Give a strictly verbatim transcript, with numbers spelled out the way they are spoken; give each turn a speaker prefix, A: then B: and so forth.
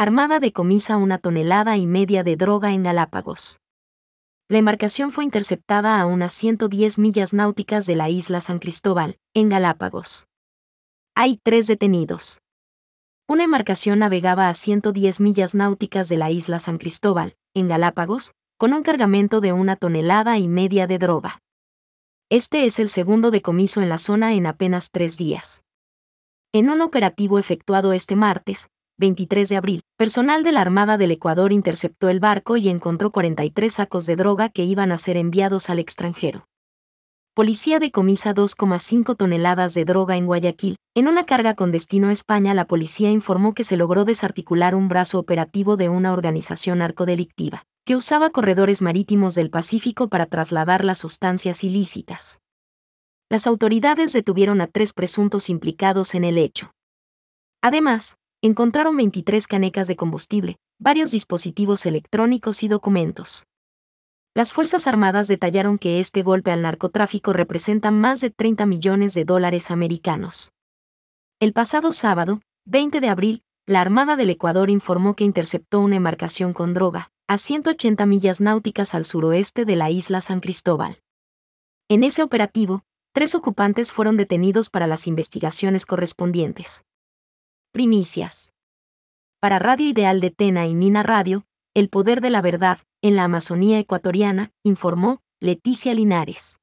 A: Armada decomisa una tonelada y media de droga en Galápagos. La embarcación fue interceptada a unas ciento diez millas náuticas de la isla San Cristóbal, en Galápagos. Hay tres detenidos. Una embarcación navegaba a ciento diez millas náuticas de la isla San Cristóbal, en Galápagos, con un cargamento de una tonelada y media de droga. Este es el segundo decomiso en la zona en apenas tres días. En un operativo efectuado este martes, veintitrés de abril, personal de la Armada del Ecuador interceptó el barco y encontró cuarenta y tres sacos de droga que iban a ser enviados al extranjero. Policía decomisa dos coma cinco toneladas de droga en Guayaquil. En una carga con destino a España, la policía informó que se logró desarticular un brazo operativo de una organización narcodelictiva, que usaba corredores marítimos del Pacífico para trasladar las sustancias ilícitas. Las autoridades detuvieron a tres presuntos implicados en el hecho. Además, encontraron veintitrés canecas de combustible, varios dispositivos electrónicos y documentos. Las Fuerzas Armadas detallaron que este golpe al narcotráfico representa más de treinta millones de dólares americanos. El pasado sábado, veinte de abril, la Armada del Ecuador informó que interceptó una embarcación con droga, a ciento ochenta millas náuticas al suroeste de la isla San Cristóbal. En ese operativo, tres ocupantes fueron detenidos para las investigaciones correspondientes. Primicias. Para Radio Ideal de Tena y Nina Radio, El Poder de la Verdad, en la Amazonía ecuatoriana, informó Leticia Linares.